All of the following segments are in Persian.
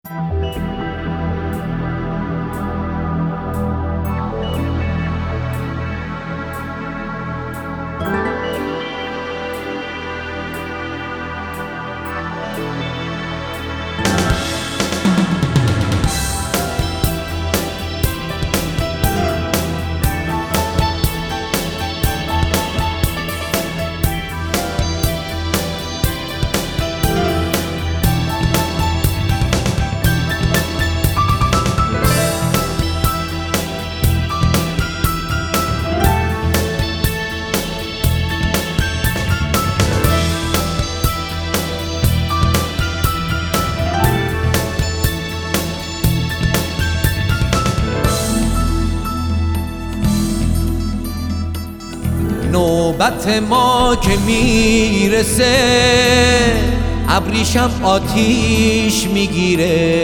نوبت ما که میرسه ابریشم آتیش میگیره،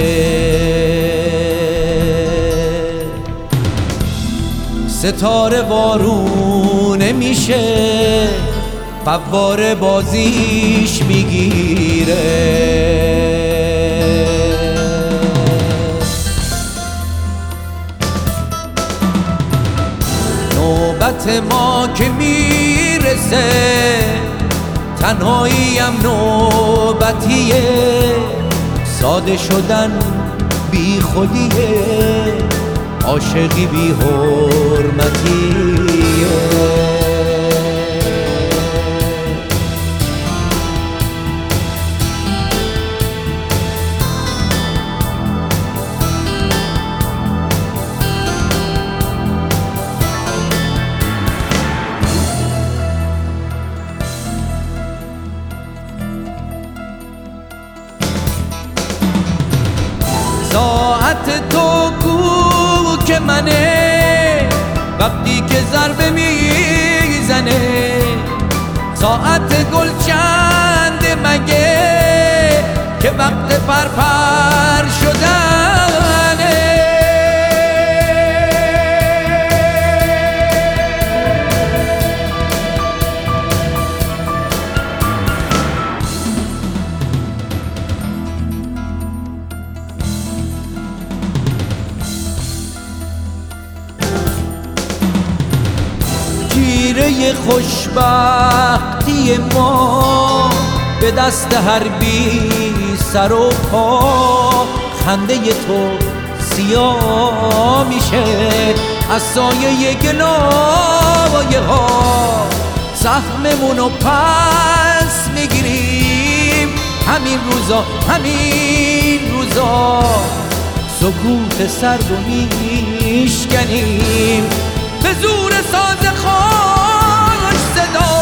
ستاره وارونه میشه، فواره بازیش میگیره. نوبت ما که میرسه تنهاییم نوبتیه، ساده شدن بی خودیه، عاشقی بی حرمتیه. ساعت تو کو که منه وقتی که ضربه میزنه، ساعت گل چنده مگه که وقت پرپر شدنه. گیره خوشبختی ما به دست هر بی سر و پا، خنده تو سیاه میشه از سایه گلایه ها، سهممونو پس میگیریم همین روزا سکوت سرد و میشکنیم به زور ساز خوش صدا.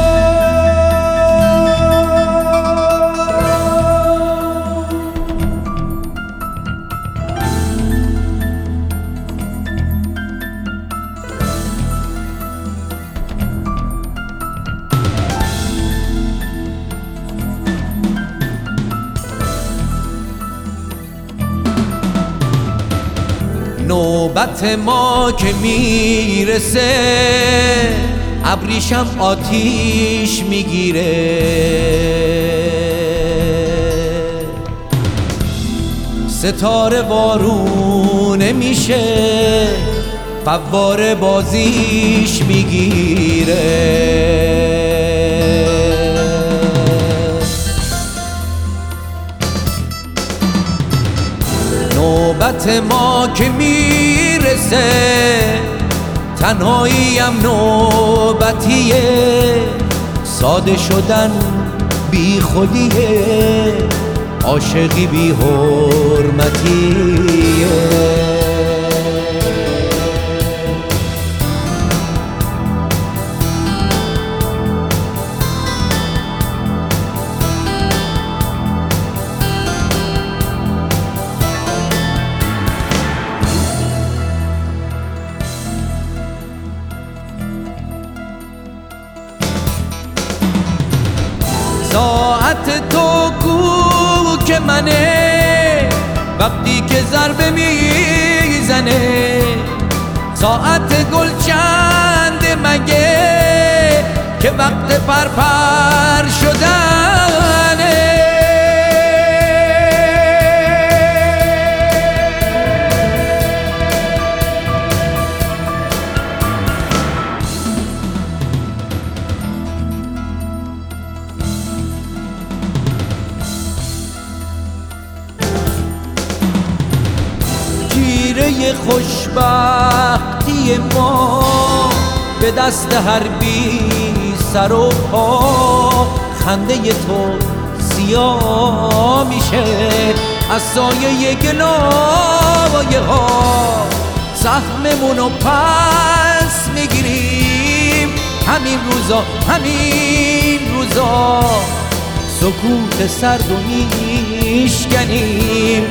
نوبت ما که میرسه ابریشم آتیش میگیره، ستاره وارونه میشه، فواره بازیش میگیره. نوبت ما که میرسه تنهاییم نوبتیه، ساده شدن بی خودیه، عاشقی بی حرمتیه. ساعت تو کو که منه وقتی که ضربه میزنه، ساعت گل چنده مگه که وقت پرپر شدنه. خوشبختی ما به دست هر بی سر و پا. خنده تو سیاه میشه از سایه گلایه ها. سهممونو پس میگیریم همین روزا همین روزا. سکوت سرد و میشکنیم